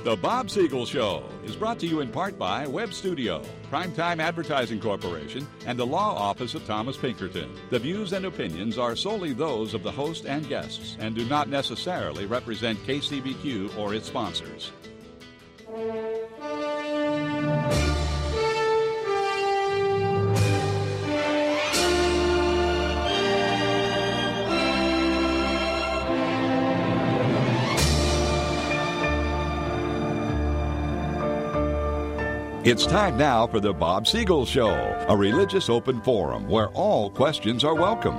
The Bob Siegel Show is brought to you in part by Web Studio, Primetime Advertising Corporation, and the Law Office of Thomas Pinkerton. The views and opinions are solely those of the host and guests and do not necessarily represent KCBQ or its sponsors. It's time now for the Bob Siegel Show, a religious open forum where all questions are welcome.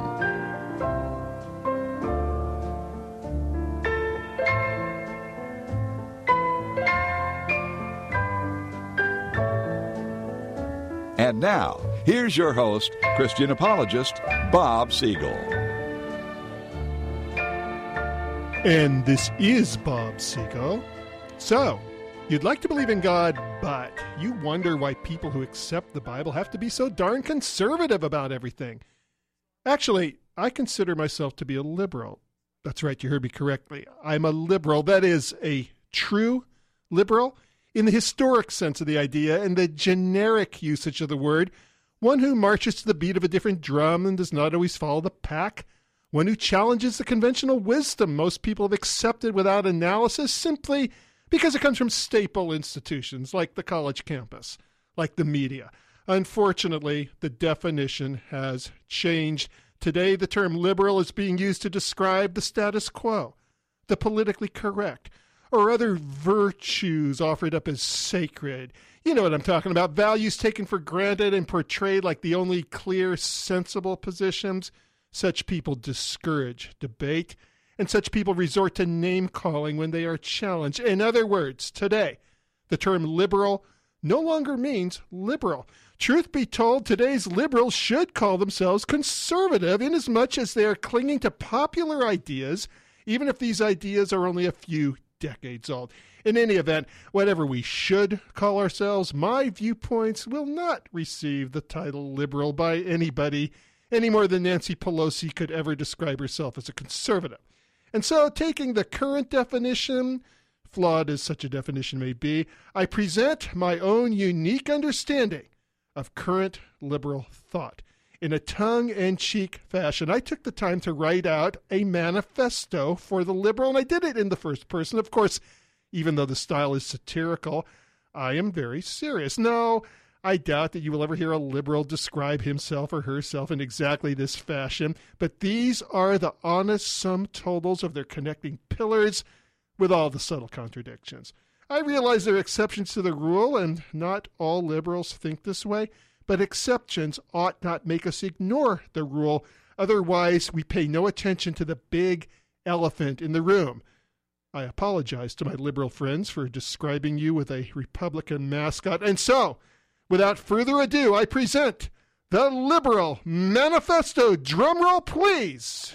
And now, here's your host, Christian apologist, Bob Siegel. And this is Bob Siegel. So, you'd like to believe in God, but you wonder why people who accept the Bible have to be so darn conservative about everything. Actually, I consider myself to be a liberal. That's right, you heard me correctly. I'm a liberal. That is, a true liberal in the historic sense of the idea and the generic usage of the word. One who marches to the beat of a different drum and does not always follow the pack. One who challenges the conventional wisdom most people have accepted without analysis simply because it comes from staple institutions like the college campus, like the media. Unfortunately, the definition has changed. Today, the term liberal is being used to describe the status quo, the politically correct, or other virtues offered up as sacred. You know what I'm talking about. Values taken for granted and portrayed like the only clear, sensible positions. Such people discourage debate. And such people resort to name-calling when they are challenged. In other words, today, the term liberal no longer means liberal. Truth be told, today's liberals should call themselves conservative inasmuch as they are clinging to popular ideas, even if these ideas are only a few decades old. In any event, whatever we should call ourselves, my viewpoints will not receive the title liberal by anybody any more than Nancy Pelosi could ever describe herself as a conservative. And so, taking the current definition, flawed as such a definition may be, I present my own unique understanding of current liberal thought. In a tongue-in-cheek fashion, I took the time to write out a manifesto for the liberal, and I did it in the first person. Of course, even though the style is satirical, I am very serious. No, I doubt that you will ever hear a liberal describe himself or herself in exactly this fashion, but these are the honest sum totals of their connecting pillars with all the subtle contradictions. I realize there are exceptions to the rule, and not all liberals think this way, but exceptions ought not make us ignore the rule. Otherwise, we pay no attention to the big elephant in the room. I apologize to my liberal friends for describing you with a Republican mascot, and so, without further ado, I present the Liberal Manifesto. Drumroll, please.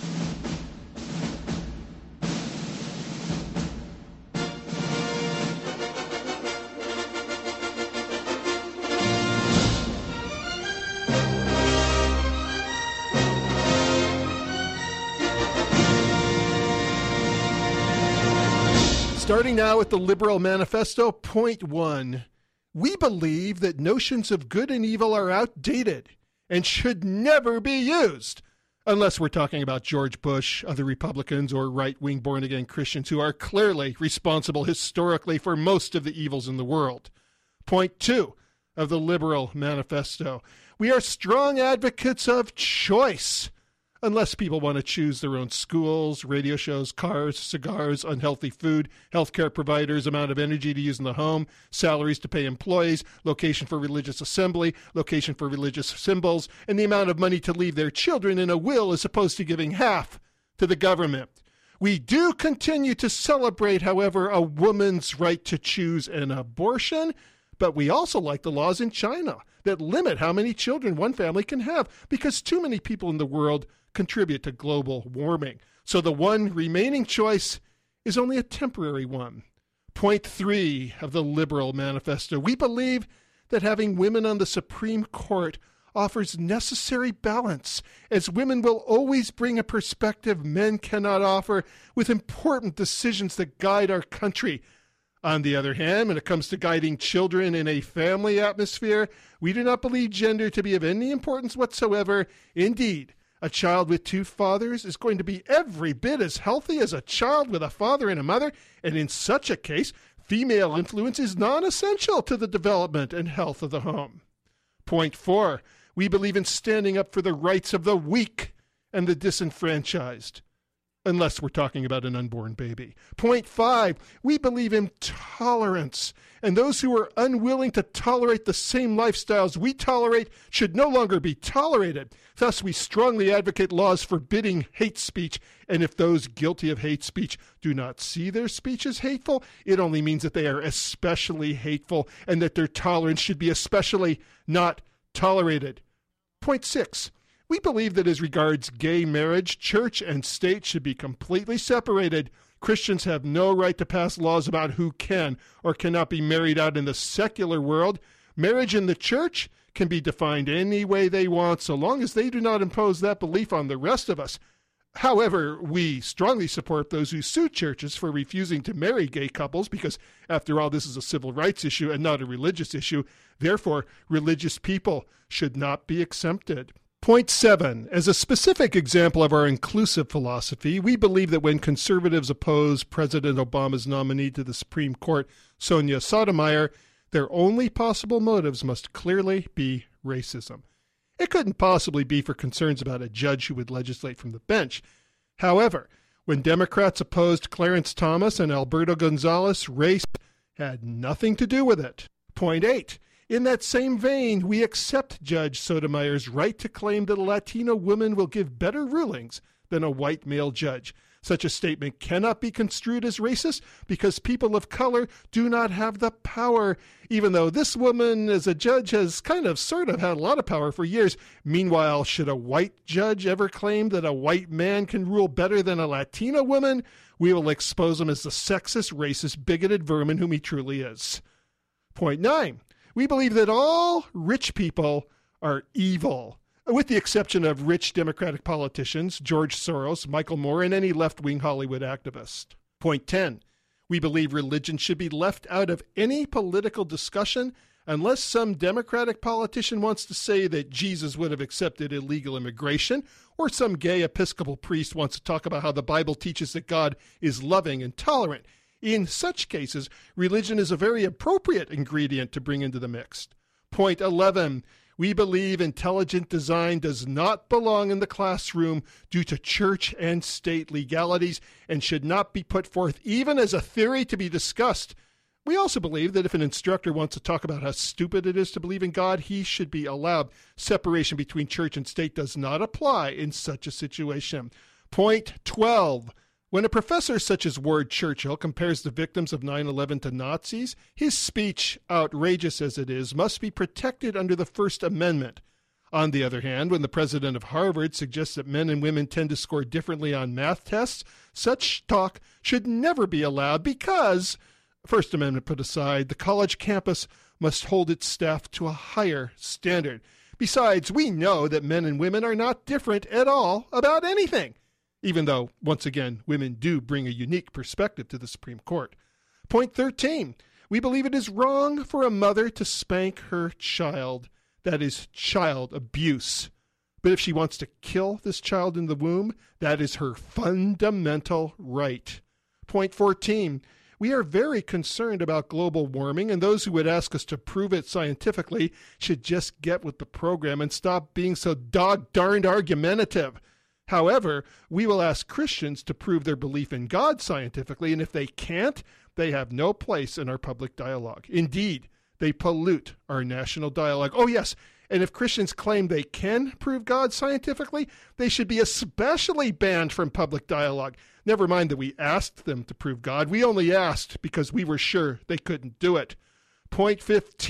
Starting now with the Liberal Manifesto, point 1. We believe that notions of good and evil are outdated and should never be used, unless we're talking about George Bush, other Republicans, or right-wing born-again Christians who are clearly responsible historically for most of the evils in the world. Point 2 of the Liberal Manifesto. We are strong advocates of choice, unless people want to choose their own schools, radio shows, cars, cigars, unhealthy food, healthcare providers, amount of energy to use in the home, salaries to pay employees, location for religious assembly, location for religious symbols, and the amount of money to leave their children in a will as opposed to giving half to the government. We do continue to celebrate, however, a woman's right to choose an abortion, but we also like the laws in China that limit how many children one family can have because too many people in the world contribute to global warming. So the one remaining choice is only a temporary one. Point 3 of the Liberal Manifesto. We believe that having women on the Supreme Court offers necessary balance, as women will always bring a perspective men cannot offer with important decisions that guide our country. On the other hand, when it comes to guiding children in a family atmosphere, we do not believe gender to be of any importance whatsoever. Indeed, a child with two fathers is going to be every bit as healthy as a child with a father and a mother, and in such a case, female influence is non-essential to the development and health of the home. Point 4, we believe in standing up for the rights of the weak and the disenfranchised, unless we're talking about an unborn baby. Point 5, we believe in tolerance, and those who are unwilling to tolerate the same lifestyles we tolerate should no longer be tolerated. Thus, we strongly advocate laws forbidding hate speech, and if those guilty of hate speech do not see their speech as hateful, it only means that they are especially hateful and that their tolerance should be especially not tolerated. Point 6, we believe that as regards gay marriage, church and state should be completely separated. Christians have no right to pass laws about who can or cannot be married out in the secular world. Marriage in the church can be defined any way they want, so long as they do not impose that belief on the rest of us. However, we strongly support those who sue churches for refusing to marry gay couples because, after all, this is a civil rights issue and not a religious issue. Therefore, religious people should not be exempted. Point 7. As a specific example of our inclusive philosophy, we believe that when conservatives oppose President Obama's nominee to the Supreme Court, Sonia Sotomayor, their only possible motives must clearly be racism. It couldn't possibly be for concerns about a judge who would legislate from the bench. However, when Democrats opposed Clarence Thomas and Alberto Gonzales, race had nothing to do with it. Point 8. In that same vein, we accept Judge Sotomayor's right to claim that a Latino woman will give better rulings than a white male judge. Such a statement cannot be construed as racist because people of color do not have the power, even though this woman as a judge has sort of had a lot of power for years. Meanwhile, should a white judge ever claim that a white man can rule better than a Latina woman, we will expose him as the sexist, racist, bigoted vermin whom he truly is. Point 9. We believe that all rich people are evil, with the exception of rich Democratic politicians, George Soros, Michael Moore, and any left-wing Hollywood activist. Point 10. We believe religion should be left out of any political discussion unless some Democratic politician wants to say that Jesus would have accepted illegal immigration, or some gay Episcopal priest wants to talk about how the Bible teaches that God is loving and tolerant. In such cases, religion is a very appropriate ingredient to bring into the mix. Point 11. We believe intelligent design does not belong in the classroom due to church and state legalities and should not be put forth even as a theory to be discussed. We also believe that if an instructor wants to talk about how stupid it is to believe in God, he should be allowed. Separation between church and state does not apply in such a situation. Point 12. When a professor such as Ward Churchill compares the victims of 9/11 to Nazis, his speech, outrageous as it is, must be protected under the First Amendment. On the other hand, when the president of Harvard suggests that men and women tend to score differently on math tests, such talk should never be allowed because, First Amendment put aside, the college campus must hold its staff to a higher standard. Besides, we know that men and women are not different at all about anything, even though, once again, women do bring a unique perspective to the Supreme Court. Point 13. We believe it is wrong for a mother to spank her child. That is child abuse. But if she wants to kill this child in the womb, that is her fundamental right. Point 14. We are very concerned about global warming, and those who would ask us to prove it scientifically should just get with the program and stop being so dog-darned argumentative. However, we will ask Christians to prove their belief in God scientifically, and if they can't, they have no place in our public dialogue. Indeed, they pollute our national dialogue. Oh, yes, and if Christians claim they can prove God scientifically, they should be especially banned from public dialogue. Never mind that we asked them to prove God. We only asked because we were sure they couldn't do it. Point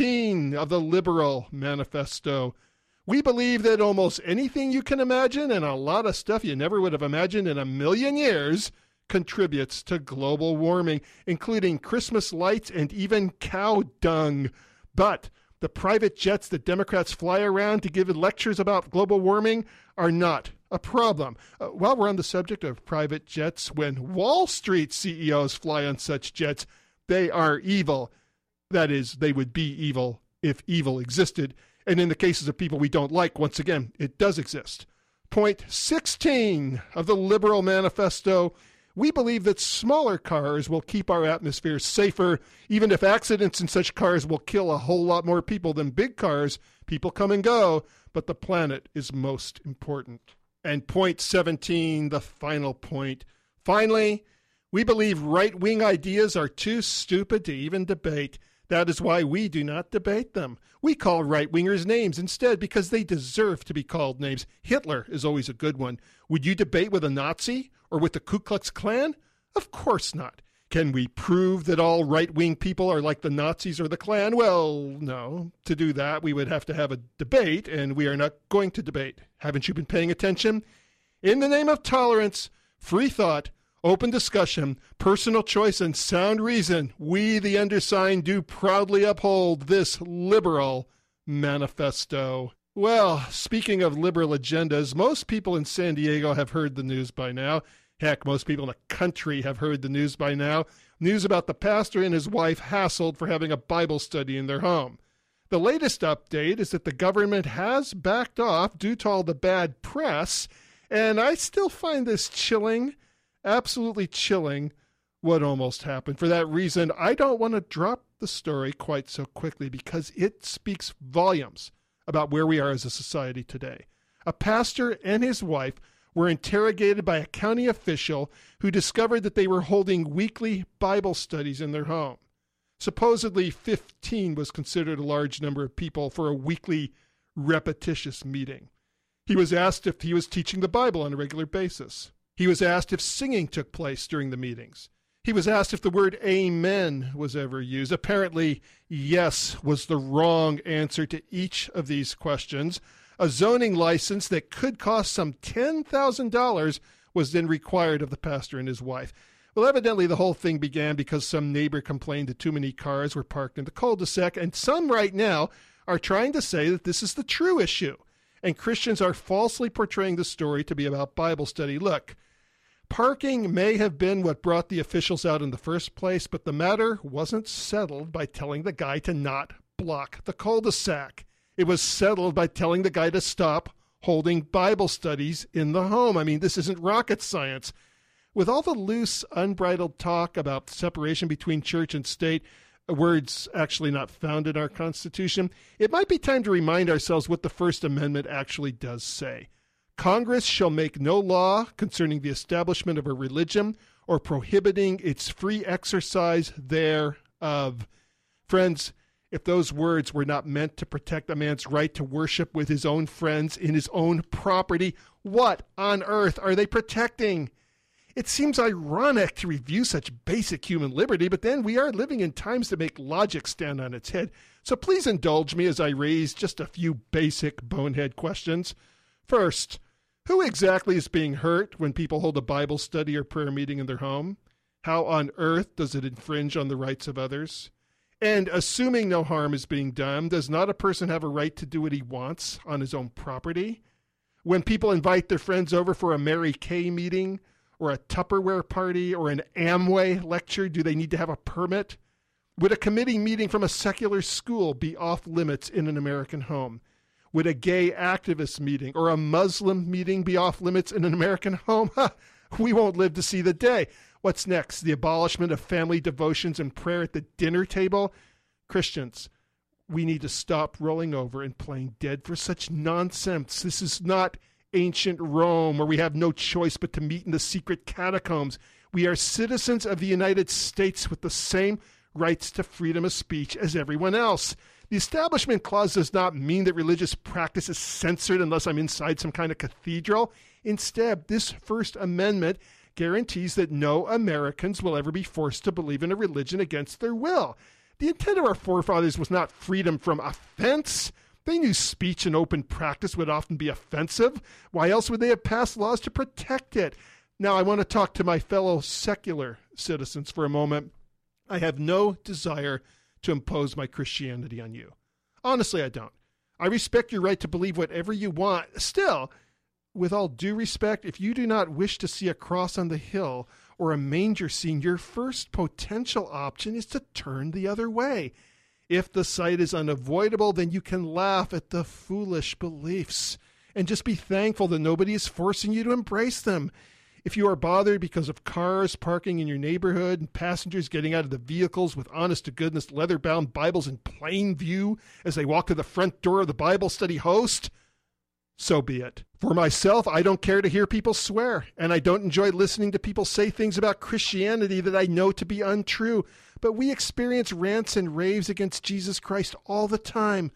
15 of the Liberal Manifesto. We believe that almost anything you can imagine and a lot of stuff you never would have imagined in a million years contributes to global warming, including Christmas lights and even cow dung. But the private jets that Democrats fly around to give lectures about global warming are not a problem. While we're on the subject of private jets, when Wall Street CEOs fly on such jets, they are evil. That is, they would be evil if evil existed. And in the cases of people we don't like, once again, it does exist. Point 16 of the Liberal Manifesto: we believe that smaller cars will keep our atmosphere safer, even if accidents in such cars will kill a whole lot more people than big cars. People come and go, but the planet is most important. And point 17, the final point. Finally, we believe right-wing ideas are too stupid to even debate. That is why we do not debate them. We call right-wingers names instead because they deserve to be called names. Hitler is always a good one. Would you debate with a Nazi or with the Ku Klux Klan? Of course not. Can we prove that all right-wing people are like the Nazis or the Klan? Well, no. To do that, we would have to have a debate, and we are not going to debate. Haven't you been paying attention? In the name of tolerance, free thought, open discussion, personal choice, and sound reason, we, the undersigned, do proudly uphold this liberal manifesto. Well, speaking of liberal agendas, most people in San Diego have heard the news by now. Heck, most people in the country have heard the news by now. News about the pastor and his wife hassled for having a Bible study in their home. The latest update is that the government has backed off due to all the bad press, and I still find this chilling. Absolutely chilling what almost happened. For that reason, I don't want to drop the story quite so quickly because it speaks volumes about where we are as a society today. A pastor and his wife were interrogated by a county official who discovered that they were holding weekly Bible studies in their home. Supposedly 15 was considered a large number of people for a weekly repetitious meeting. He was asked if he was teaching the Bible on a regular basis. He was asked if singing took place during the meetings. He was asked if the word amen was ever used. Apparently, yes was the wrong answer to each of these questions. A zoning license that could cost some $10,000 was then required of the pastor and his wife. Well, evidently the whole thing began because some neighbor complained that too many cars were parked in the cul-de-sac, and some right now are trying to say that this is the true issue. And Christians are falsely portraying the story to be about Bible study. Look, parking may have been what brought the officials out in the first place, but the matter wasn't settled by telling the guy to not block the cul-de-sac. It was settled by telling the guy to stop holding Bible studies in the home. I mean, this isn't rocket science. With all the loose, unbridled talk about separation between church and state, words actually not found in our Constitution, it might be time to remind ourselves what the First Amendment actually does say. Congress shall make no law concerning the establishment of a religion or prohibiting its free exercise thereof. Friends, if those words were not meant to protect a man's right to worship with his own friends in his own property, what on earth are they protecting? It seems ironic to review such basic human liberty, but then we are living in times that make logic stand on its head. So please indulge me as I raise just a few basic bonehead questions. First, who exactly is being hurt when people hold a Bible study or prayer meeting in their home? How on earth does it infringe on the rights of others? And assuming no harm is being done, does not a person have a right to do what he wants on his own property? When people invite their friends over for a Mary Kay meeting, or a Tupperware party, or an Amway lecture, do they need to have a permit? Would a committee meeting from a secular school be off limits in an American home? Would a gay activist meeting or a Muslim meeting be off limits in an American home? We won't live to see the day. What's next? The abolishment of family devotions and prayer at the dinner table? Christians, we need to stop rolling over and playing dead for such nonsense. This is not ancient Rome, where we have no choice but to meet in the secret catacombs. We are citizens of the United States with the same rights to freedom of speech as everyone else. The Establishment Clause does not mean that religious practice is censored unless I'm inside some kind of cathedral. Instead, this First Amendment guarantees that no Americans will ever be forced to believe in a religion against their will. The intent of our forefathers was not freedom from offense. They knew speech and open practice would often be offensive. Why else would they have passed laws to protect it? Now, I want to talk to my fellow secular citizens for a moment. I have no desire to impose my Christianity on you. Honestly, I don't. I respect your right to believe whatever you want. Still, with all due respect, if you do not wish to see a cross on the hill or a manger scene, your first potential option is to turn the other way. If the sight is unavoidable, then you can laugh at the foolish beliefs and just be thankful that nobody is forcing you to embrace them. If you are bothered because of cars parking in your neighborhood and passengers getting out of the vehicles with honest-to-goodness leather-bound Bibles in plain view as they walk to the front door of the Bible study host, so be it. For myself, I don't care to hear people swear, and I don't enjoy listening to people say things about Christianity that I know to be untrue. But we experience rants and raves against Jesus Christ all the time,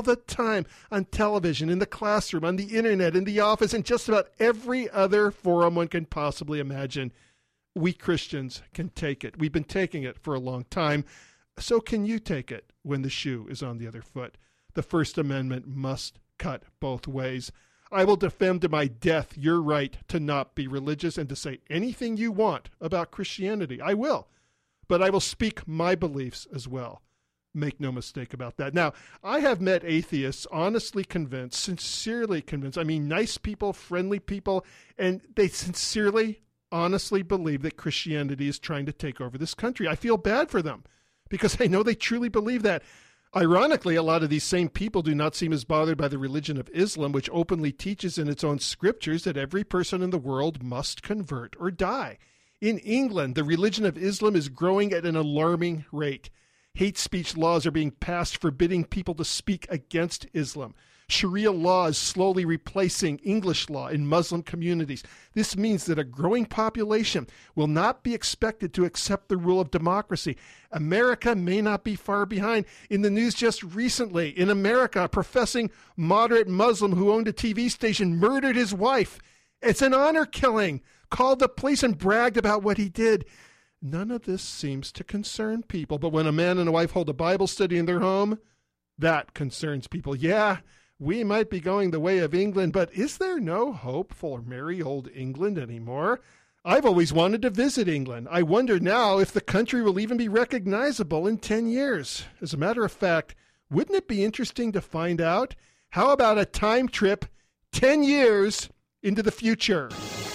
on television, in the classroom, on the internet, in the office, and just about every other forum one can possibly imagine. We Christians can take it. We've been taking it for a long time. So can you take it when the shoe is on the other foot? The First Amendment must cut both ways. I will defend to my death your right to not be religious and to say anything you want about Christianity. I will. But I will speak my beliefs as well. Make no mistake about that. Now, I have met atheists honestly convinced, sincerely convinced. I mean, nice people, friendly people, and they sincerely, honestly believe that Christianity is trying to take over this country. I feel bad for them because I know they truly believe that. Ironically, a lot of these same people do not seem as bothered by the religion of Islam, which openly teaches in its own scriptures that every person in the world must convert or die. In England, the religion of Islam is growing at an alarming rate. Hate speech laws are being passed forbidding people to speak against Islam. Sharia law is slowly replacing English law in Muslim communities. This means that a growing population will not be expected to accept the rule of democracy. America may not be far behind. In the news just recently, in America, a professing moderate Muslim who owned a TV station murdered his wife. It's an honor killing. Called the police and bragged about what he did. None of this seems to concern people. But when a man and a wife hold a Bible study in their home, that concerns people. Yeah, we might be going the way of England, but is there no hope for merry old England anymore? I've always wanted to visit England. I wonder now if the country will even be recognizable in 10 years. As a matter of fact, wouldn't it be interesting to find out? How about a time trip 10 years into the future?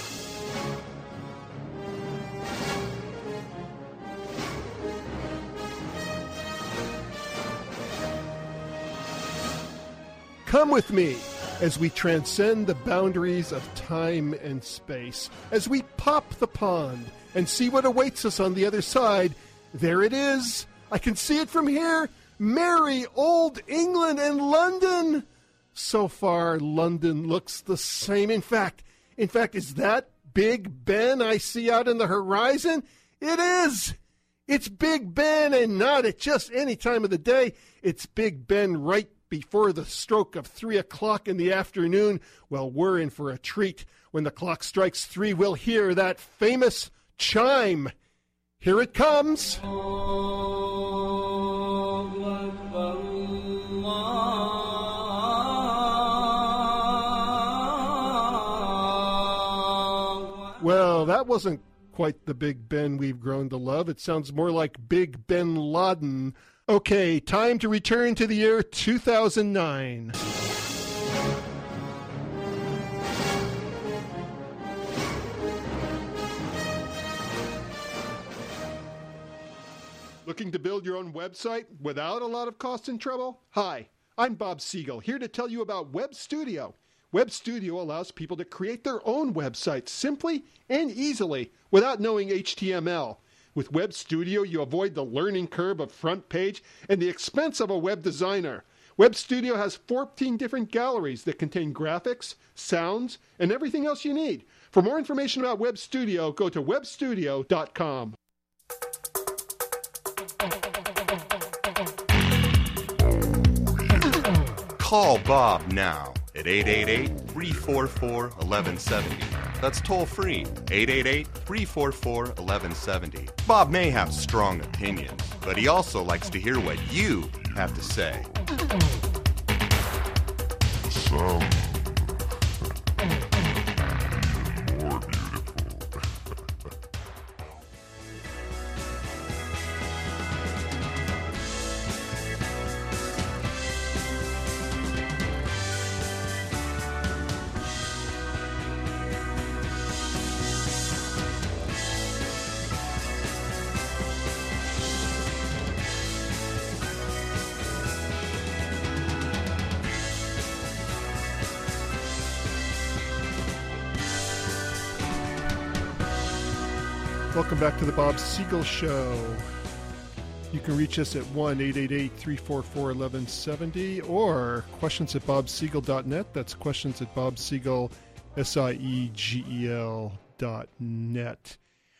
Come with me as we transcend the boundaries of time and space, as we pop the pond and see what awaits us on the other side. There it is. I can see it from here. Merry old England and London. So far, London looks the same. In fact, is that Big Ben I see out in the horizon? It is. It's Big Ben, and not at just any time of the day. It's Big Ben right before the stroke of 3 o'clock in the afternoon. Well, we're in for a treat. When the clock strikes 3, we'll hear that famous chime. Here it comes. Well, that wasn't quite the Big Ben we've grown to love. It sounds more like Big Ben Laden. Okay, time to return to the year 2009. Looking to build your own website without a lot of cost and trouble? Hi, I'm Bob Siegel, here to tell you about Web Studio. Web Studio allows people to create their own websites simply and easily without knowing HTML. With Web Studio, you avoid the learning curve of front page and the expense of a web designer. Web Studio has 14 different galleries that contain graphics, sounds, and everything else you need. For more information about Web Studio, go to webstudio.com. Call Bob now at 888-344-1170. That's toll free, 888-344-1170. Bob may have strong opinions, but he also likes to hear what you have to say. The sound more beautiful. Welcome back to the Bob Siegel Show. You can reach us at 1-888-344-1170 or questions at bobsiegel.net. That's questions at bobsiegel, SIEGEL.net.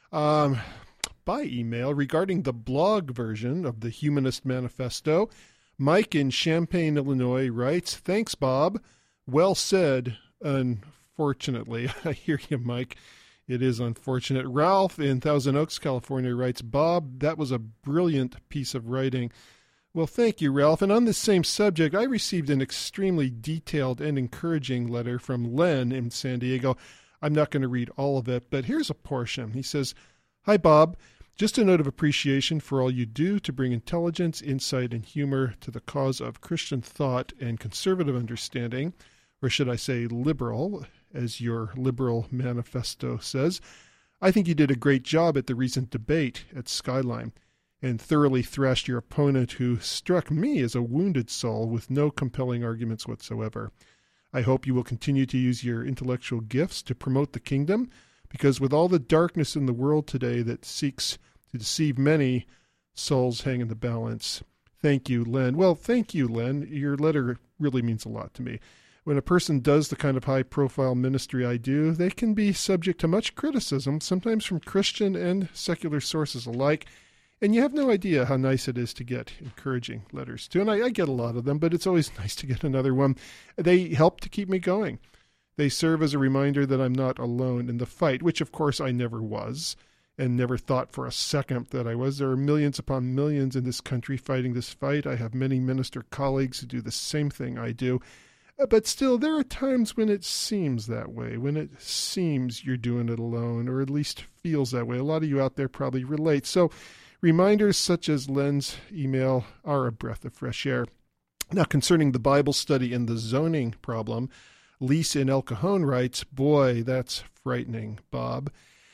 By email, regarding the blog version of the Humanist Manifesto, Mike in Champaign, Illinois writes, "Thanks, Bob. Well said. Unfortunately." I hear you, Mike. It is unfortunate. Ralph in Thousand Oaks, California writes, "Bob, that was a brilliant piece of writing." Well, thank you, Ralph. And on this same subject, I received an extremely detailed and encouraging letter from Len in San Diego. I'm not going to read all of it, but here's a portion. He says, "Hi, Bob. Just a note of appreciation for all you do to bring intelligence, insight, and humor to the cause of Christian thought and conservative understanding, or should I say liberal, as your liberal manifesto says. I think you did a great job at the recent debate at Skyline and thoroughly thrashed your opponent, who struck me as a wounded soul with no compelling arguments whatsoever. I hope you will continue to use your intellectual gifts to promote the kingdom, because with all the darkness in the world today that seeks to deceive many, souls hang in the balance. Thank you, Len." Well, thank you, Len. Your letter really means a lot to me. When a person does the kind of high-profile ministry I do, they can be subject to much criticism, sometimes from Christian and secular sources alike, and you have no idea how nice it is to get encouraging letters, too. And I get a lot of them, but it's always nice to get another one. They help to keep me going. They serve as a reminder that I'm not alone in the fight, which, of course, I never was, and never thought for a second that I was. There are millions upon millions in this country fighting this fight. I have many minister colleagues who do the same thing I do. But still, there are times when it seems that way, when it seems you're doing it alone, or at least feels that way. A lot of you out there probably relate. So reminders such as Len's email are a breath of fresh air. Now, concerning the Bible study and the zoning problem, Lisa in El Cajon writes, "Boy, that's frightening, Bob."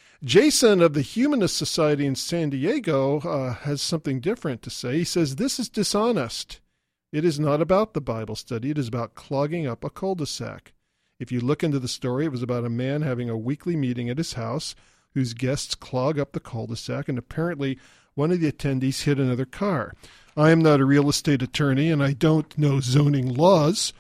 Jason of the Humanist Society in San Diego has something different to say. He says, "This is dishonest. It is not about the Bible study. It is about clogging up a cul-de-sac. If you look into the story, it was about a man having a weekly meeting at his house whose guests clog up the cul-de-sac, and apparently one of the attendees hit another car. I am not a real estate attorney, and I don't know zoning laws,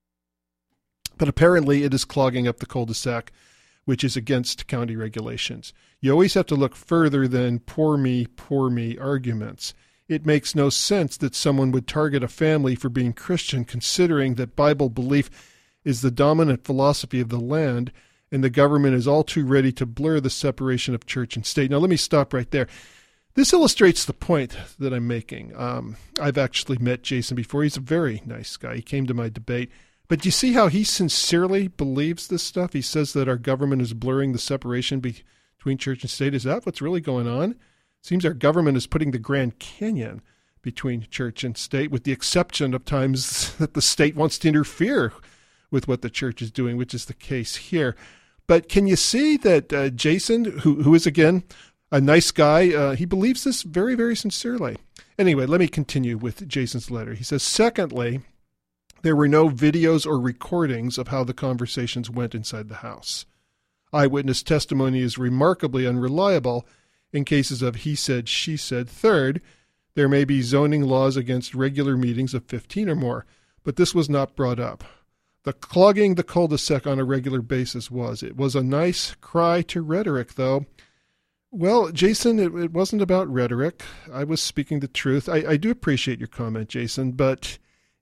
but apparently it is clogging up the cul-de-sac, which is against county regulations. You always have to look further than poor me arguments. It makes no sense that someone would target a family for being Christian, considering that Bible belief is the dominant philosophy of the land, and the government is all too ready to blur the separation of church and state." Now, let me stop right there. This illustrates the point that I'm making. I've actually met Jason before. He's a very nice guy. He came to my debate. But you see how he sincerely believes this stuff? He says that our government is blurring the separation between church and state. Is that what's really going on? Seems our government is putting the Grand Canyon between church and state, with the exception of times that the state wants to interfere with what the church is doing, which is the case here. But can you see that Jason, who is, again, a nice guy, he believes this very, very sincerely. Anyway, let me continue with Jason's letter. He says, "Secondly, there were no videos or recordings of how the conversations went inside the house. Eyewitness testimony is remarkably unreliable in cases of he said, she said. Third, there may be zoning laws against regular meetings of 15 or more, but this was not brought up. The clogging the cul-de-sac on a regular basis was. It was a nice cry to rhetoric, though." Well, Jason, it wasn't about rhetoric. I was speaking the truth. I do appreciate your comment, Jason, but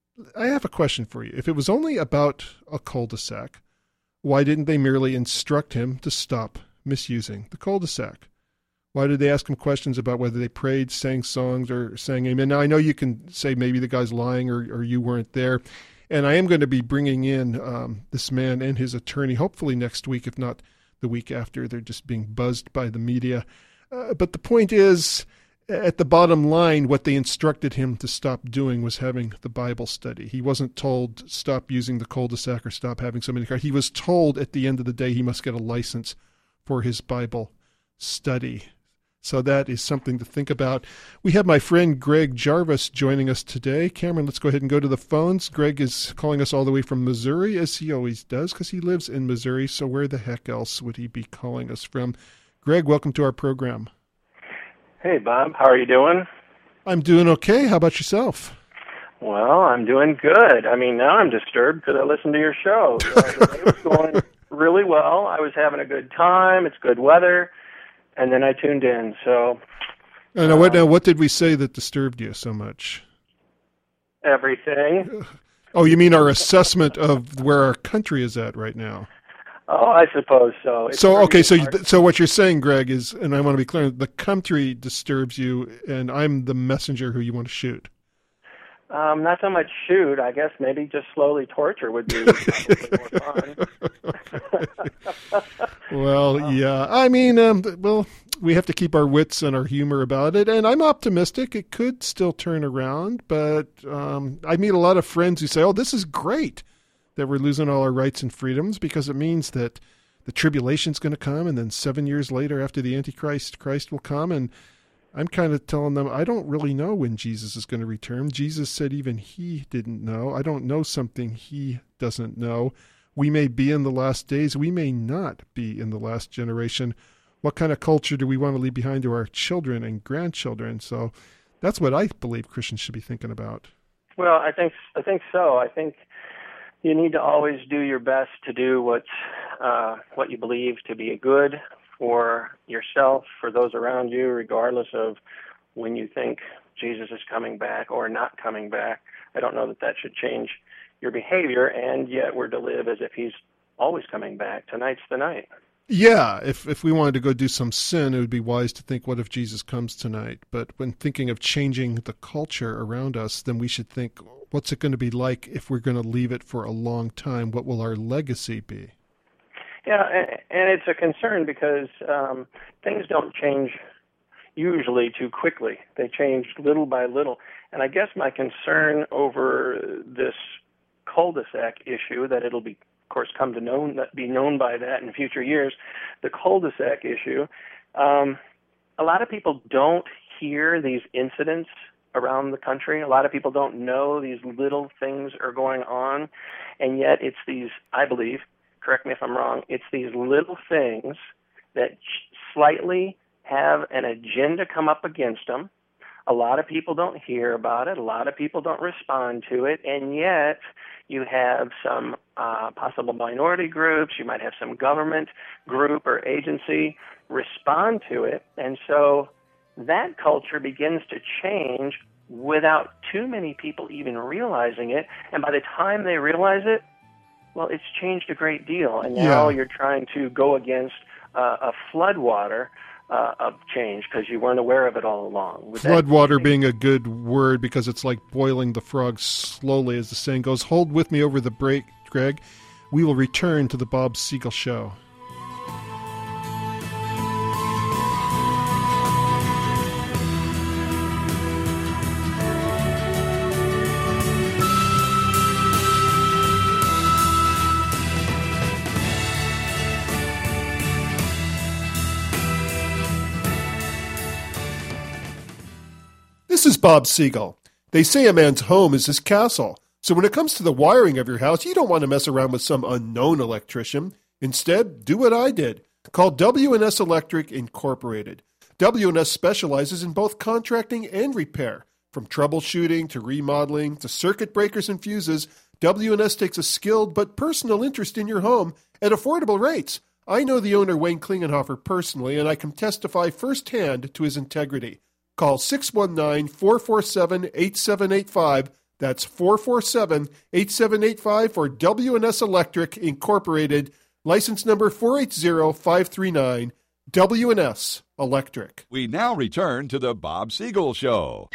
I have a question for you. If it was only about a cul-de-sac, why didn't they merely instruct him to stop misusing the cul-de-sac? Why did they ask him questions about whether they prayed, sang songs, or sang amen? Now, I know you can say maybe the guy's lying or you weren't there, and I am going to be bringing in this man and his attorney, hopefully next week, if not the week after. They're just being buzzed by the media. But the point is, at the bottom line, what they instructed him to stop doing was having the Bible study. He wasn't told stop using the cul-de-sac or stop having so many cars. He was told at the end of the day he must get a license for his Bible study. So that is something to think about. We have my friend Greg Jarvis joining us today. Cameron, let's go ahead and go to the phones. Greg is calling us all the way from Missouri, as he always does, because he lives in Missouri. So where the heck else would he be calling us from? Greg, welcome to our program. Hey, Bob. How are you doing? I'm doing okay. How about yourself? Well, I'm doing good. I mean, now I'm disturbed because I listened to your show. So the day was going really well. I was having a good time. It's good weather. And then I tuned in. So Now, what did we say that disturbed you so much? Everything. Oh, you mean our assessment of where our country is at right now? Oh, I suppose so. So what you're saying, Greg, is, and I want to be clear, the country disturbs you, and I'm the messenger who you want to shoot. Not so much shoot. I guess maybe just slowly torture would be probably more fun. Well, yeah. I mean, we have to keep our wits and our humor about it, and I'm optimistic it could still turn around, but I meet a lot of friends who say, oh, this is great that we're losing all our rights and freedoms because it means that the tribulation's going to come, and then 7 years later after the Antichrist, Christ will come, and I'm kind of telling them, I don't really know when Jesus is going to return. Jesus said even he didn't know. I don't know something he doesn't know. We may be in the last days. We may not be in the last generation. What kind of culture do we want to leave behind to our children and grandchildren? So that's what I believe Christians should be thinking about. Well, I think so. I think you need to always do your best to do what you believe to be good for yourself, for those around you, regardless of when you think Jesus is coming back or not coming back. I don't know that should change your behavior, and yet we're to live as if he's always coming back. Tonight's the night. Yeah, if we wanted to go do some sin, it would be wise to think, what if Jesus comes tonight? But when thinking of changing the culture around us, then we should think, what's it going to be like if we're going to leave it for a long time? What will our legacy be? Yeah, and it's a concern because things don't change usually too quickly. They change little by little. And I guess my concern over this cul-de-sac issue, that it'll be, of course, be known by that in future years, the cul-de-sac issue, a lot of people don't hear these incidents around the country. A lot of people don't know these little things are going on, and yet it's these, I believe, correct me if I'm wrong, it's these little things that slightly have an agenda come up against them. A lot of people don't hear about it. A lot of people don't respond to it. And yet you have some possible minority groups. You might have some government group or agency respond to it. And so that culture begins to change without too many people even realizing it. And by the time they realize it, well, it's changed a great deal, and now you're trying to go against a floodwater of change because you weren't aware of it all along. Floodwater being a good word because it's like boiling the frog slowly, as the saying goes. Hold with me over the break, Greg. We will return to the Bob Siegel Show. This is Bob Siegel. They say a man's home is his castle. So when it comes to the wiring of your house, you don't want to mess around with some unknown electrician. Instead, do what I did. Call W&S Electric Incorporated. W&S specializes in both contracting and repair. From troubleshooting to remodeling to circuit breakers and fuses, W&S takes a skilled but personal interest in your home at affordable rates. I know the owner, Wayne Klingenhofer, personally, and I can testify firsthand to his integrity. Call 619-447-8785. That's 447-8785 for W&S Electric Incorporated. License number 480539. W&S Electric. We now return to the Bob Siegel Show.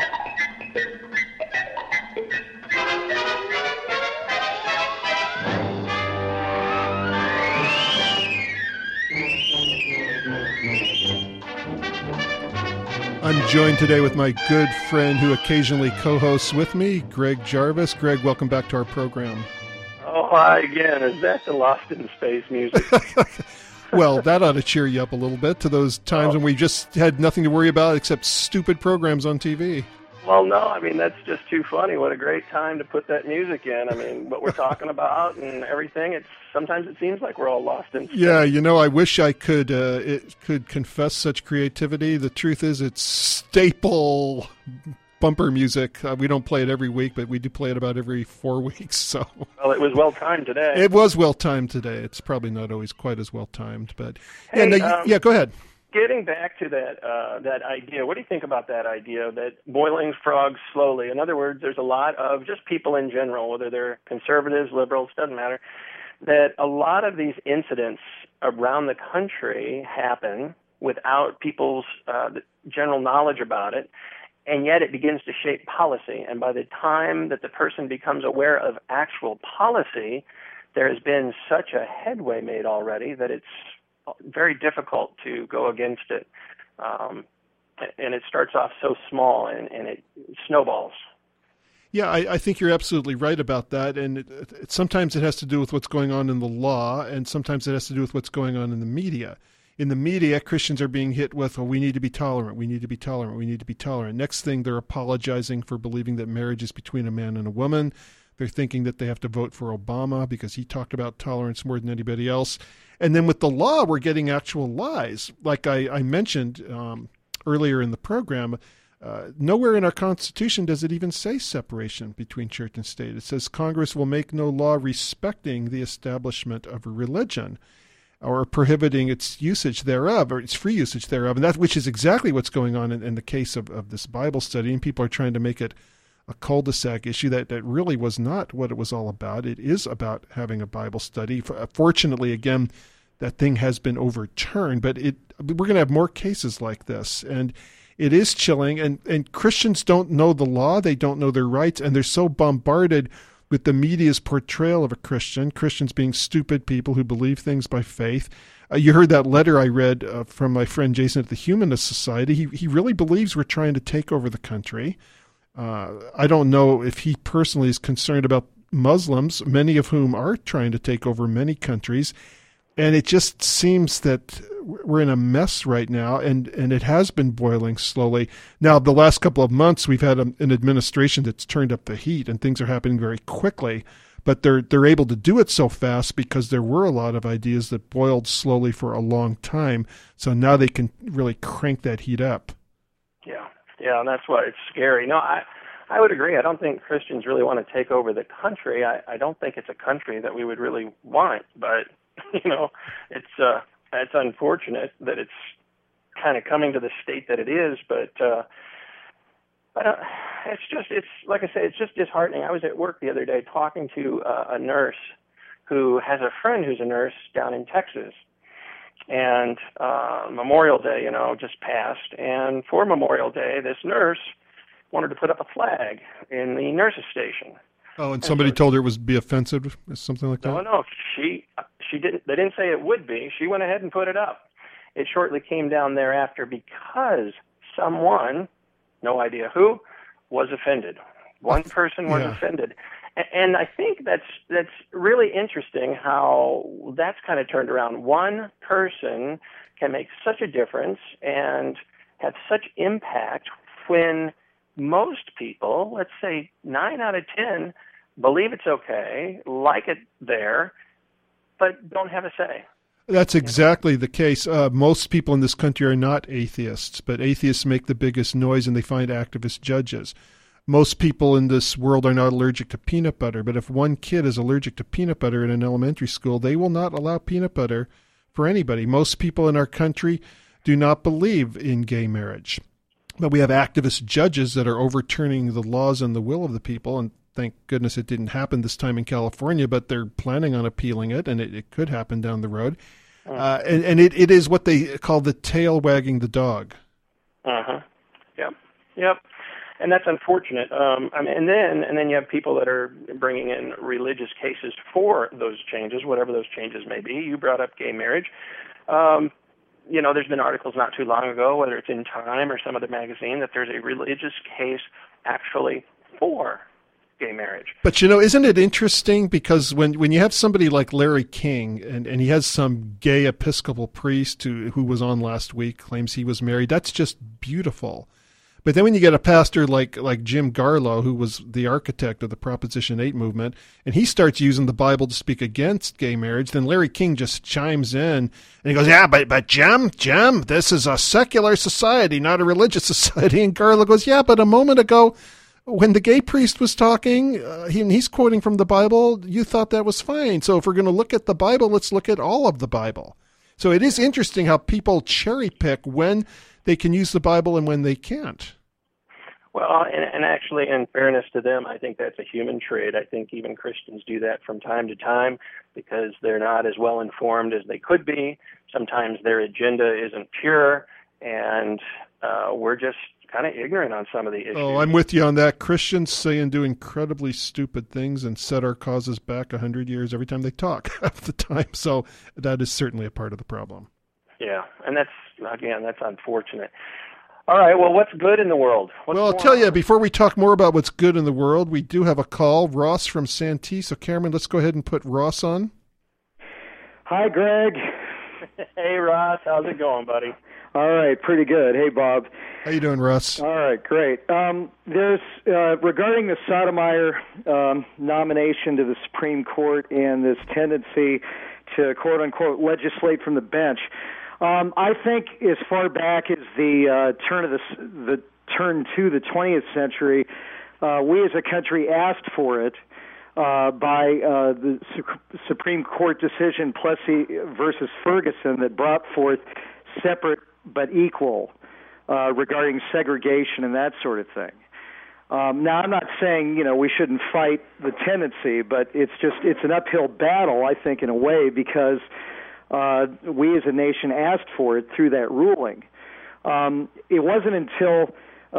I'm joined today with my good friend who occasionally co-hosts with me, Greg Jarvis. Greg, welcome back to our program. Oh, hi again. Is that the Lost in Space music? Well, that ought to cheer you up a little bit to those times when we just had nothing to worry about except stupid programs on TV. Well, no, I mean, that's just too funny. What a great time to put that music in. I mean, what we're talking about and everything, sometimes it seems like we're all lost in space. Yeah, I wish I could confess such creativity. The truth is it's staple bumper music. We don't play it every week, but we do play it about every 4 weeks. So, well, it was well-timed today. It was well-timed today. It's probably not always quite as well-timed, but hey, go ahead. Getting back to that idea, what do you think about that idea that boiling frogs slowly? In other words, there's a lot of just people in general, whether they're conservatives, liberals, doesn't matter, that a lot of these incidents around the country happen without people's general knowledge about it, and yet it begins to shape policy. And by the time that the person becomes aware of actual policy, there has been such a headway made already that it's very difficult to go against it, and it starts off so small and it snowballs. Yeah, I think you're absolutely right about that, and sometimes it has to do with what's going on in the law, and sometimes it has to do with what's going on in the media. In the media, Christians are being hit with, we need to be tolerant, we need to be tolerant, we need to be tolerant. Next thing, they're apologizing for believing that marriage is between a man and a woman. They're thinking that they have to vote for Obama because he talked about tolerance more than anybody else. And then with the law, we're getting actual lies. Like I mentioned earlier in the program, nowhere in our Constitution does it even say separation between church and state. It says Congress will make no law respecting the establishment of a religion or prohibiting its usage thereof or its free usage thereof. And that which is exactly what's going on in the case of this Bible study. And people are trying to make it a cul-de-sac issue that really was not what it was all about. It is about having a Bible study. Fortunately, again, that thing has been overturned, but we're going to have more cases like this. And it is chilling, and Christians don't know the law, they don't know their rights, and they're so bombarded with the media's portrayal of a Christian, Christians being stupid people who believe things by faith. You heard that letter I read from my friend Jason at the Humanist Society. He really believes we're trying to take over the country. I don't know if he personally is concerned about Muslims, many of whom are trying to take over many countries. And it just seems that we're in a mess right now, and it has been boiling slowly. Now, the last couple of months, we've had an administration that's turned up the heat, and things are happening very quickly. But they're able to do it so fast because there were a lot of ideas that boiled slowly for a long time. So now they can really crank that heat up. Yeah, and that's why it's scary. No, I would agree. I don't think Christians really want to take over the country. I don't think it's a country that we would really want, but it's unfortunate that it's kind of coming to the state that it is, but it's like I say, it's just disheartening. I was at work the other day talking to a nurse who has a friend who's a nurse down in Texas, and Memorial Day, just passed, and for Memorial Day, this nurse wanted to put up a flag in the nurses' station. Oh, and somebody told her it would be offensive, something like that? No, she didn't. They didn't say it would be. She went ahead and put it up. It shortly came down thereafter because someone, no idea who, was offended. One person was offended, and I think that's really interesting how that's kind of turned around. One person can make such a difference and have such impact when most people, let's say 9 out of 10, believe it's okay, like it there, but don't have a say. That's exactly the case. Most people in this country are not atheists, but atheists make the biggest noise and they find activist judges. Most people in this world are not allergic to peanut butter, but if one kid is allergic to peanut butter in an elementary school, they will not allow peanut butter for anybody. Most people in our country do not believe in gay marriage. But we have activist judges that are overturning the laws and the will of the people, and thank goodness it didn't happen this time in California, but they're planning on appealing it, and it could happen down the road. And it is what they call the tail wagging the dog. Yep. And that's unfortunate. And then you have people that are bringing in religious cases for those changes, whatever those changes may be. You brought up gay marriage. There's been articles not too long ago, whether it's in Time or some other magazine, that there's a religious case actually for gay marriage. But, isn't it interesting? Because when you have somebody like Larry King, and he has some gay Episcopal priest who was on last week, claims he was married, that's just beautiful. But then when you get a pastor like Jim Garlow, who was the architect of the Proposition 8 movement, and he starts using the Bible to speak against gay marriage, then Larry King just chimes in and he goes, yeah, but Jim, this is a secular society, not a religious society. And Garlow goes, yeah, but a moment ago when the gay priest was talking, he's quoting from the Bible, you thought that was fine. So if we're going to look at the Bible, let's look at all of the Bible. So it is interesting how people cherry pick when they can use the Bible and when they can't. Well, and actually, in fairness to them, I think that's a human trait. I think even Christians do that from time to time because they're not as well informed as they could be. Sometimes their agenda isn't pure, and we're just kind of ignorant on some of the issues. Oh, I'm with you on that. Christians say and do incredibly stupid things and set our causes back 100 years every time they talk half the time. So that is certainly a part of the problem. Yeah, and that's unfortunate. All right, well, what's good in the world? I'll tell you, before we talk more about what's good in the world, we do have a call. Ross from Santee. So, Cameron, let's go ahead and put Ross on. Hi, Greg. Hey, Ross. How's it going, buddy? All right, pretty good. Hey, Bob. How you doing, Russ? All right, great. There's regarding the Sotomayor nomination to the Supreme Court and this tendency to, quote-unquote, legislate from the bench. I think as far back as the turn to the 20th century, we as a country asked for it by the Supreme Court decision Plessy versus Ferguson that brought forth separate but equal regarding segregation and that sort of thing. Now, I'm not saying, we shouldn't fight the tendency, but it's an uphill battle, I think, in a way, because we as a nation asked for it through that ruling. It wasn't until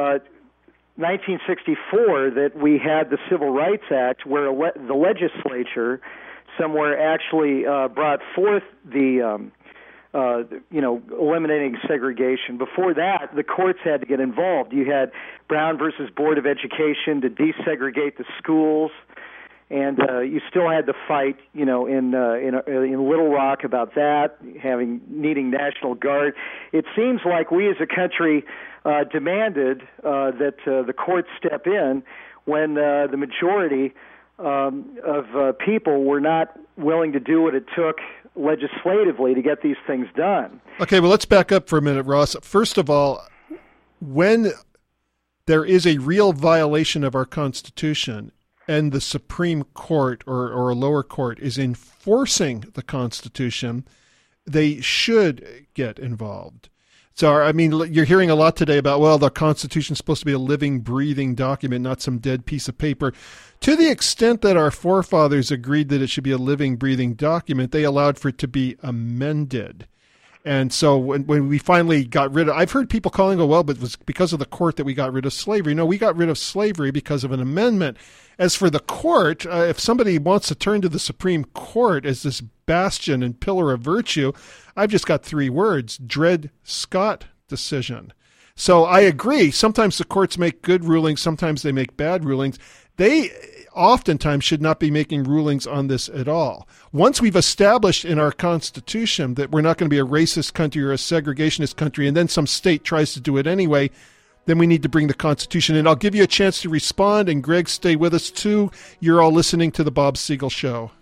1964 that we had the Civil Rights Act, where the legislature somewhere actually brought forth the eliminating segregation. Before that, the courts had to get involved. You had Brown versus Board of Education to desegregate the schools. And you still had to fight, in Little Rock about that, needing National Guard. It seems like we as a country demanded that the courts step in when the majority of people were not willing to do what it took legislatively to get these things done. Okay, well, let's back up for a minute, Ross. First of all, when there is a real violation of our Constitution, and the Supreme Court or a lower court is enforcing the Constitution, they should get involved. So, I mean, you're hearing a lot today about, well, the Constitution is supposed to be a living, breathing document, not some dead piece of paper. To the extent that our forefathers agreed that it should be a living, breathing document, they allowed for it to be amended. And so when we finally got rid of, I've heard people calling, well, but it was because of the court that we got rid of slavery. No, we got rid of slavery because of an amendment. As for the court, if somebody wants to turn to the Supreme Court as this bastion and pillar of virtue, I've just got 3 words: Dred Scott decision. So I agree. Sometimes the courts make good rulings. Sometimes they make bad rulings. They oftentimes should not be making rulings on this at all. Once we've established in our Constitution that we're not going to be a racist country or a segregationist country, and then some state tries to do it anyway, then we need to bring the Constitution in. I'll give you a chance to respond, and Greg, stay with us too. You're all listening to The Bob Siegel Show.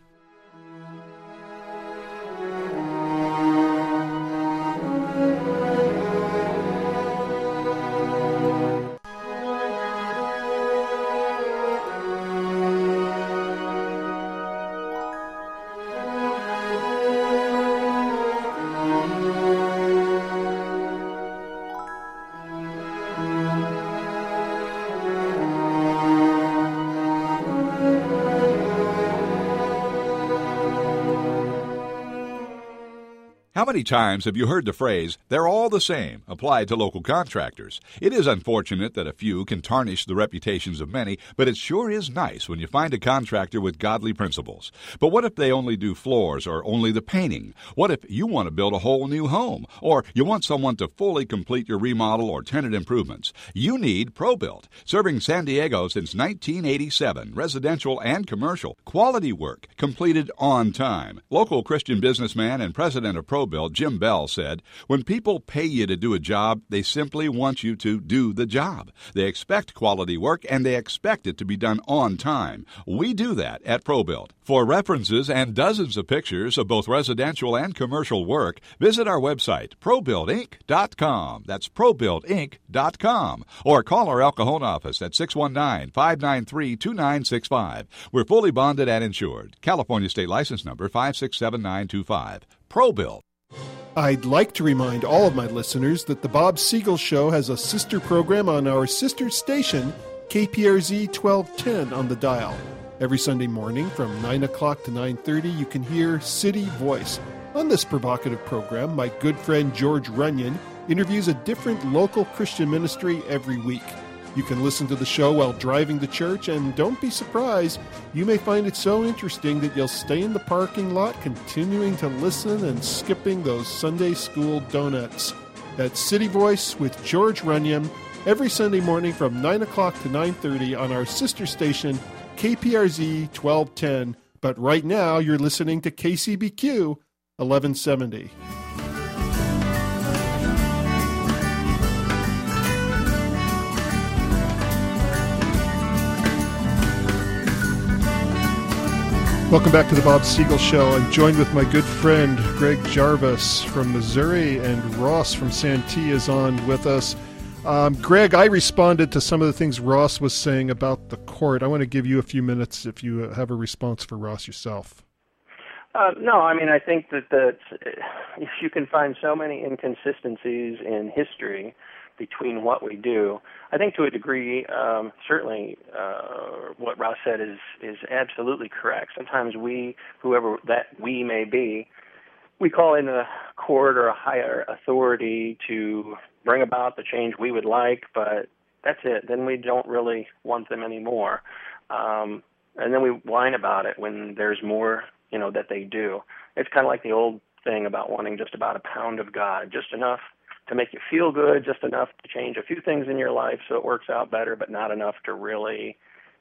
How many times have you heard the phrase, "they're all the same," applied to local contractors? It is unfortunate that a few can tarnish the reputations of many, but it sure is nice when you find a contractor with godly principles. But what if they only do floors or only the painting? What if you want to build a whole new home? Or you want someone to fully complete your remodel or tenant improvements? You need ProBuilt, serving San Diego since 1987, residential and commercial. Quality work, completed on time. Local Christian businessman and president of ProBuilt, ProBuild, Jim Bell, said, "When people pay you to do a job, they simply want you to do the job. They expect quality work, and they expect it to be done on time. We do that at ProBuild." For references and dozens of pictures of both residential and commercial work, visit our website, ProBuildInc.com. That's ProBuildInc.com. Or call our El Cajon office at 619-593-2965. We're fully bonded and insured. California State License Number 567925. ProBuild. I'd like to remind all of my listeners that the Bob Siegel Show has a sister program on our sister station, KPRZ 1210 on the dial. Every Sunday morning from 9 o'clock to 9:30, you can hear City Voice. On this provocative program, my good friend George Runyon interviews a different local Christian ministry every week. You can listen to the show while driving to church, and don't be surprised, you may find it so interesting that you'll stay in the parking lot continuing to listen and skipping those Sunday school donuts. That's City Voice with George Runyon every Sunday morning from 9 o'clock to 9:30 on our sister station, KPRZ 1210. But right now, you're listening to KCBQ 1170. Welcome back to the Bob Siegel Show. I'm joined with my good friend Greg Jarvis from Missouri, and Ross from Santee is on with us. Greg, I responded to some of the things Ross was saying about the court. I want to give you a few minutes if you have a response for Ross yourself. No, I mean, I think that if you can find so many inconsistencies in history between what we do, I think to a degree, certainly what Ross said is absolutely correct. Sometimes whoever that we may be, we call in a court or a higher authority to bring about the change we would like, but that's it. Then we don't really want them anymore. And then we whine about it when there's more, that they do. It's kind of like the old thing about wanting just about a pound of God, just enough to make you feel good, just enough to change a few things in your life so it works out better, but not enough to really,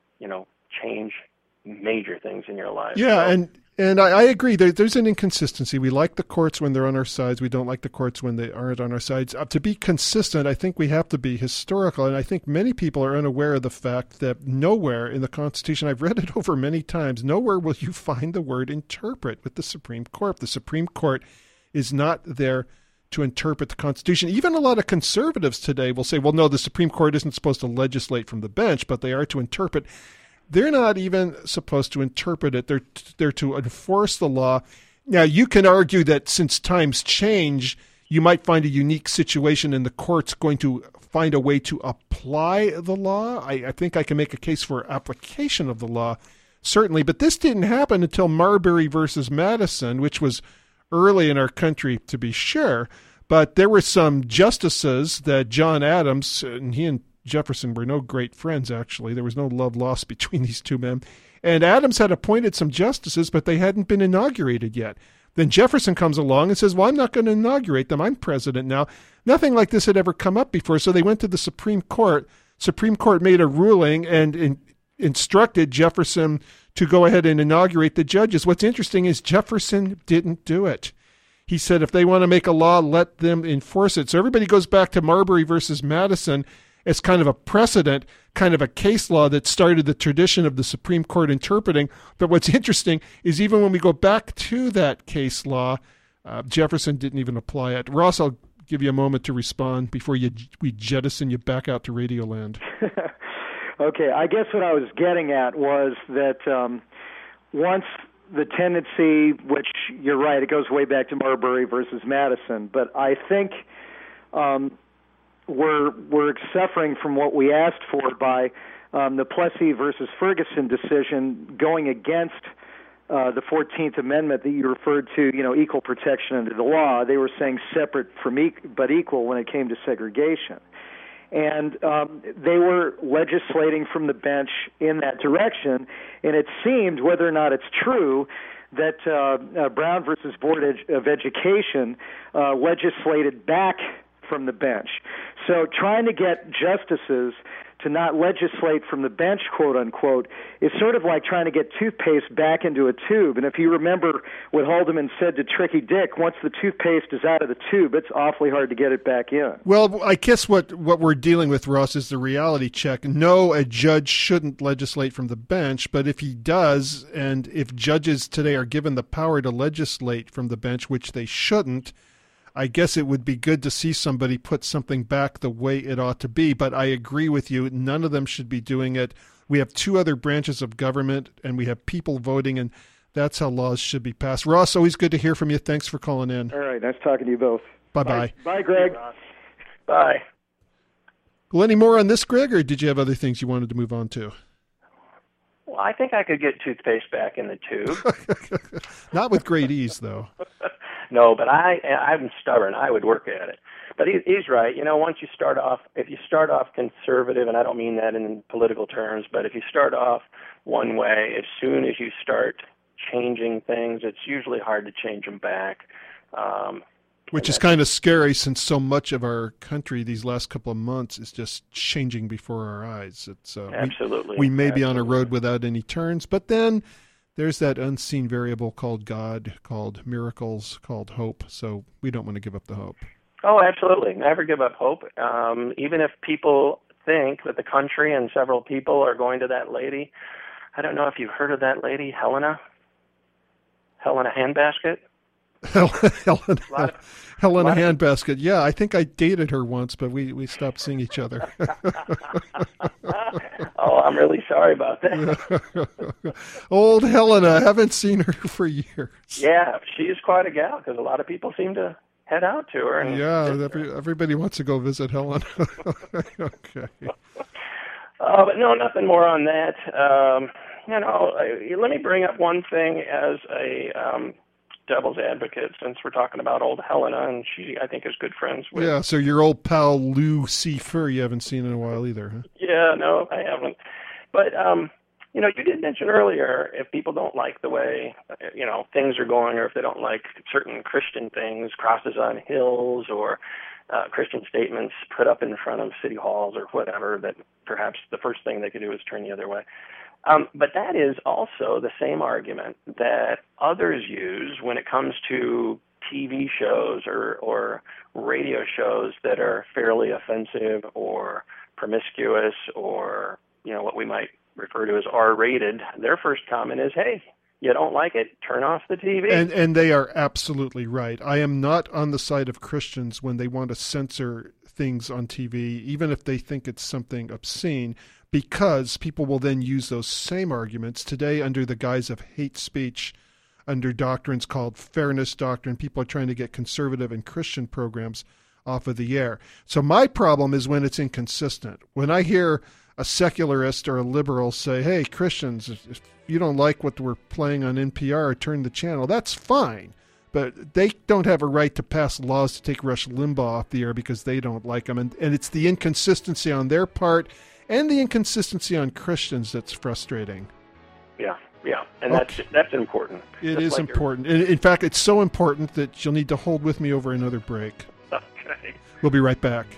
change major things in your life. Yeah, and I agree. There's an inconsistency. We like the courts when they're on our sides. We don't like the courts when they aren't on our sides. To be consistent, I think we have to be historical, and I think many people are unaware of the fact that nowhere in the Constitution, I've read it over many times, nowhere will you find the word interpret with the Supreme Court. The Supreme Court is not there to interpret the Constitution. Even a lot of conservatives today will say, well, no, the Supreme Court isn't supposed to legislate from the bench, but they are to interpret. They're not even supposed to interpret it. They're to enforce the law. Now, you can argue that since times change, you might find a unique situation and the court's going to find a way to apply the law. I think I can make a case for application of the law, certainly. But this didn't happen until Marbury versus Madison, which was early in our country, to be sure. But there were some justices that John Adams, and he and Jefferson were no great friends, actually. There was no love lost between these two men. And Adams had appointed some justices, but they hadn't been inaugurated yet. Then Jefferson comes along and says, well, I'm not going to inaugurate them. I'm president now. Nothing like this had ever come up before. So they went to the Supreme Court. Supreme Court made a ruling and instructed Jefferson to go ahead and inaugurate the judges. What's interesting is Jefferson didn't do it. He said, if they want to make a law, let them enforce it. So everybody goes back to Marbury versus Madison as kind of a precedent, kind of a case law that started the tradition of the Supreme Court interpreting. But what's interesting is even when we go back to that case law, Jefferson didn't even apply it. Ross, I'll give you a moment to respond before we jettison you back out to Radioland. Okay, I guess what I was getting at was that once the tendency, which you're right, it goes way back to Marbury versus Madison, but I think we're suffering from what we asked for by the Plessy versus Ferguson decision going against the 14th Amendment that you referred to, equal protection under the law. They were saying separate but equal when it came to segregation. And they were legislating from the bench in that direction, and it seemed, whether or not it's true, that Brown versus Board of Education legislated back from the bench. So trying to get justices to not legislate from the bench, quote unquote, is sort of like trying to get toothpaste back into a tube. And if you remember what Haldeman said to Tricky Dick, once the toothpaste is out of the tube, it's awfully hard to get it back in. Well, I guess what we're dealing with, Ross, is the reality check. No, a judge shouldn't legislate from the bench, but if he does, and if judges today are given the power to legislate from the bench, which they shouldn't, I guess it would be good to see somebody put something back the way it ought to be. But I agree with you. None of them should be doing it. We have two other branches of government, and we have people voting, and that's how laws should be passed. Ross, always good to hear from you. Thanks for calling in. All right. Nice talking to you both. Bye-bye. Bye, Greg. Bye. Well, any more on this, Greg, or did you have other things you wanted to move on to? Well, I think I could get toothpaste back in the tube. Not with great ease, though. No, but I'm stubborn. I would work at it. But he's right. You know, once you start off, if you start off conservative, and I don't mean that in political terms, but if you start off one way, as soon as you start changing things, it's usually hard to change them back. Which is kind of scary, since so much of our country these last couple of months is just changing before our eyes. It's absolutely. We may be on a road without any turns, but then there's that unseen variable called God, called miracles, called hope. So we don't want to give up the hope. Oh, absolutely. Never give up hope. Even if people think that the country and several people are going to that lady. I don't know if you've heard of that lady, Helena Handbasket. Helena Handbasket. Yeah, I think I dated her once, but we stopped seeing each other. Oh, I'm really sorry about that. Old Helena, I haven't seen her for years. Yeah, she's quite a gal, because a lot of people seem to head out to her. And everybody wants to go visit Helena. Okay. But no, nothing more on that. Let me bring up one thing as a devil's advocate, since we're talking about old Helena, and she, I think, is good friends with. Yeah, so your old pal Lou C. Fur you haven't seen in a while either, huh? Yeah, no, I haven't. But, you did mention earlier, if people don't like the way, things are going, or if they don't like certain Christian things, crosses on hills, or Christian statements put up in front of city halls or whatever, that perhaps the first thing they could do is turn the other way. But that is also the same argument that others use when it comes to TV shows or radio shows that are fairly offensive or promiscuous or, what we might refer to as R-rated. Their first comment is, hey, you don't like it, turn off the TV. And they are absolutely right. I am not on the side of Christians when they want to censor things on TV, even if they think it's something obscene, because people will then use those same arguments today under the guise of hate speech, under doctrines called fairness doctrine. People are trying to get conservative and Christian programs off of the air. So my problem is when it's inconsistent. When I hear a secularist or a liberal say, hey, Christians, if you don't like what we're playing on NPR, turn the channel, that's fine. But they don't have a right to pass laws to take Rush Limbaugh off the air because they don't like him. And it's the inconsistency on their part and the inconsistency on Christians that's frustrating. Yeah. And that's important. It is important. In fact, it's so important that you'll need to hold with me over another break. Okay. We'll be right back.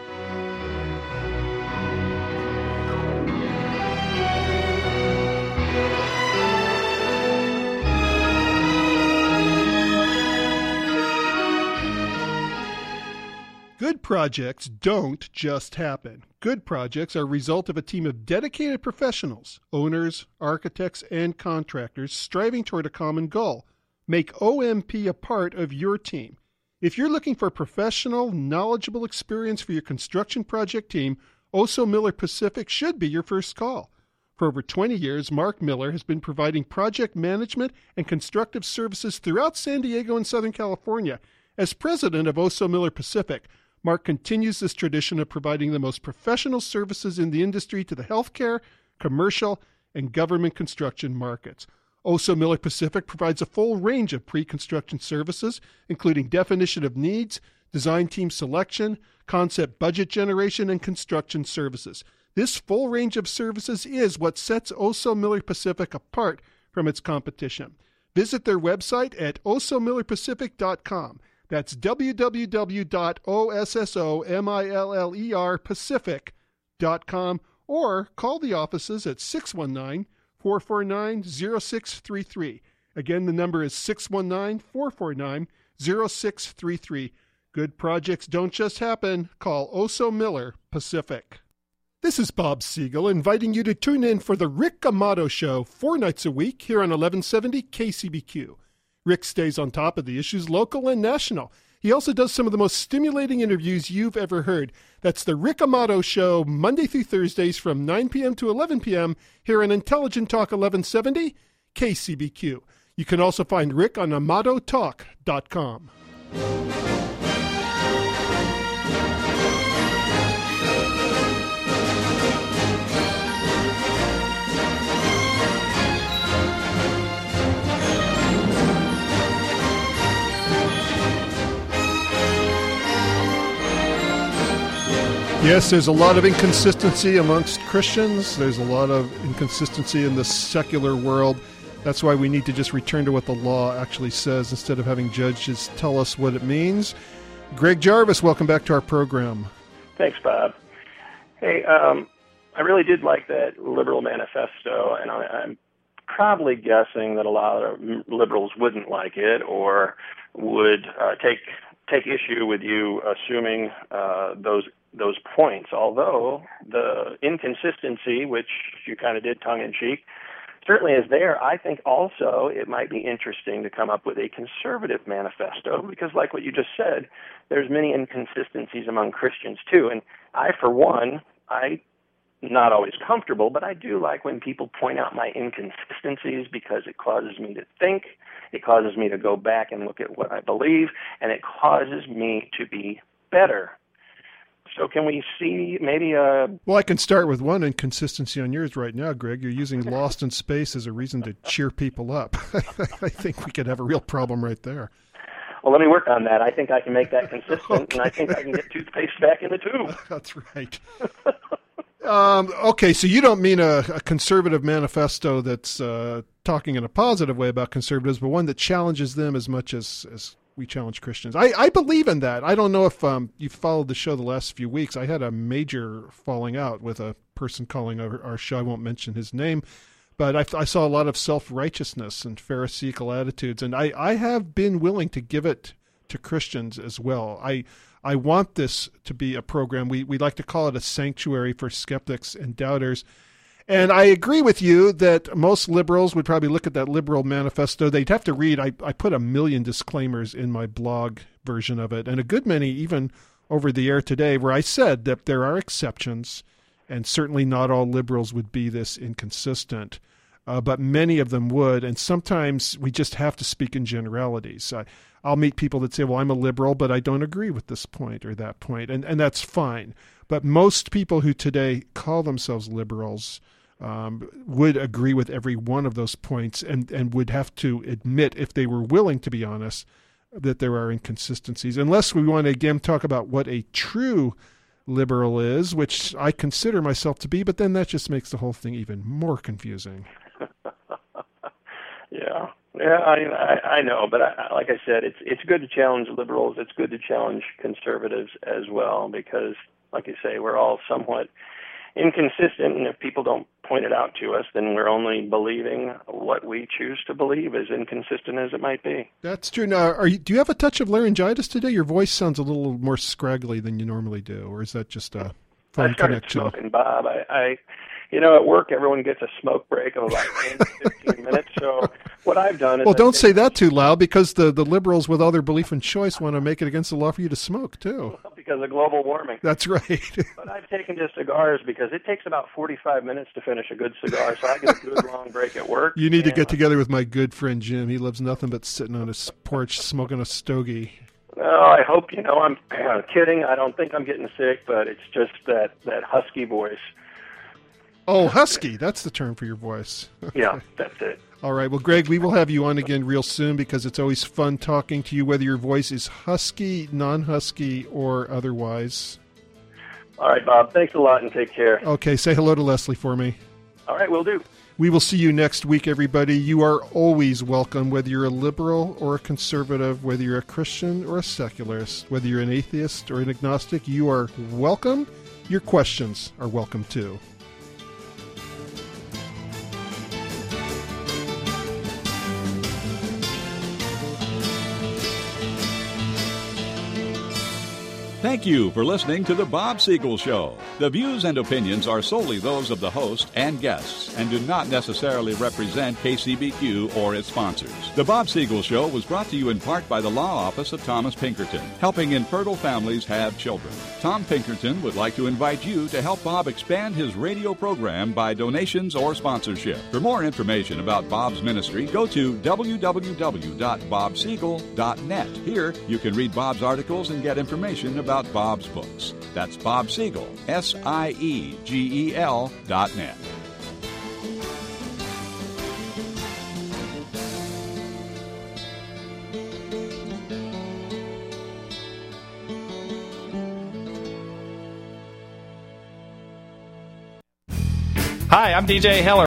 Good projects don't just happen. Good projects are a result of a team of dedicated professionals, owners, architects, and contractors striving toward a common goal. Make OMP a part of your team. If you're looking for professional, knowledgeable experience for your construction project team, Oso Miller Pacific should be your first call. For over 20 years, Mark Miller has been providing project management and constructive services throughout San Diego and Southern California. As president of Oso Miller Pacific, Mark continues this tradition of providing the most professional services in the industry to the healthcare, commercial, and government construction markets. Oso Miller Pacific provides a full range of pre-construction services, including definition of needs, design team selection, concept budget generation, and construction services. This full range of services is what sets Oso Miller Pacific apart from its competition. Visit their website at osomillerpacific.com. That's www.ossomillerpacific.com. rickamato.com or call the offices at 619-449-0633. Again, the number is 619-449-0633. Good projects don't just happen. Call Oso Miller Pacific. This is Bob Siegel inviting you to tune in for the Rick Amato Show 4 nights a week here on 1170 KCBQ. Rick stays on top of the issues local and national. He also does some of the most stimulating interviews you've ever heard. That's the Rick Amato Show, Monday through Thursdays from 9 p.m. to 11 p.m. here on Intelligent Talk 1170 KCBQ. You can also find Rick on AmatoTalk.com. Yes, there's a lot of inconsistency amongst Christians. There's a lot of inconsistency in the secular world. That's why we need to just return to what the law actually says instead of having judges tell us what it means. Greg Jarvis, welcome back to our program. Thanks, Bob. Hey, I really did like that liberal manifesto, and I'm probably guessing that a lot of liberals wouldn't like it or would take issue with you assuming those points, although the inconsistency, which you kind of did tongue-in-cheek, certainly is there. I think also it might be interesting to come up with a conservative manifesto because, like what you just said, there's many inconsistencies among Christians too. And I, for one, I'm not always comfortable, but I do like when people point out my inconsistencies because it causes me to think, it causes me to go back and look at what I believe, and it causes me to be better. So can we see maybe a... Well, I can start with one inconsistency on yours right now, Greg. You're using Lost in Space as a reason to cheer people up. I think we could have a real problem right there. Well, let me work on that. I think I can make that consistent, okay. And I think I can get toothpaste back in the tube. That's right. Okay, so you don't mean a conservative manifesto that's talking in a positive way about conservatives, but one that challenges them as much as we challenge Christians. I believe in that. I don't know if you've followed the show the last few weeks. I had a major falling out with a person calling our show. I won't mention his name, but I saw a lot of self-righteousness and Pharisaical attitudes, and I have been willing to give it to Christians as well. I want this to be a program. We like to call it a sanctuary for skeptics and doubters. And I agree with you that most liberals would probably look at that liberal manifesto. They'd have to read, I put 1 million disclaimers in my blog version of it, and a good many even over the air today, where I said that there are exceptions, and certainly not all liberals would be this inconsistent, but many of them would, and sometimes we just have to speak in generalities. I'll meet people that say, well, I'm a liberal, but I don't agree with this point or that point, and that's fine. But most people who today call themselves liberals would agree with every one of those points and would have to admit, if they were willing to be honest, that there are inconsistencies. Unless we want to again talk about what a true liberal is, which I consider myself to be, but then that just makes the whole thing even more confusing. Yeah, I know, but like I said, it's good to challenge liberals. It's good to challenge conservatives as well because, like you say, we're all somewhat inconsistent, and if people don't point it out to us, then we're only believing what we choose to believe, as inconsistent as it might be. That's true. Now, do you have a touch of laryngitis today? Your voice sounds a little more scraggly than you normally do, or is that just a phone connection? I started smoking, Bob. At work, everyone gets a smoke break of about 10 to 15 minutes, so what I've done is... Well, don't say that too loud, because the liberals, with all their belief in choice, want to make it against the law for you to smoke, too. Because of global warming. That's right. But I've taken to cigars because it takes about 45 minutes to finish a good cigar, so I get a good long break at work. You need to get together with my good friend Jim. He loves nothing but sitting on his porch smoking a stogie. No, I hope, I'm kidding. I don't think I'm getting sick, but it's just that husky voice. Oh, husky. That's the term for your voice. Yeah, that's it. All right. Well, Greg, we will have you on again real soon because it's always fun talking to you, whether your voice is husky, non-husky, or otherwise. All right, Bob. Thanks a lot and take care. Okay. Say hello to Leslie for me. All right, will do. We will see you next week, everybody. You are always welcome, whether you're a liberal or a conservative, whether you're a Christian or a secularist, whether you're an atheist or an agnostic, you are welcome. Your questions are welcome too. Thank you for listening to The Bob Siegel Show. The views and opinions are solely those of the host and guests and do not necessarily represent KCBQ or its sponsors. The Bob Siegel Show was brought to you in part by the Law Office of Thomas Pinkerton, helping infertile families have children. Tom Pinkerton would like to invite you to help Bob expand his radio program by donations or sponsorship. For more information about Bob's ministry, go to www.bobsiegel.net. Here, you can read Bob's articles and get information about Bob's books. That's Bob Siegel, SIEGEL.net. Hi, I'm DJ Heller.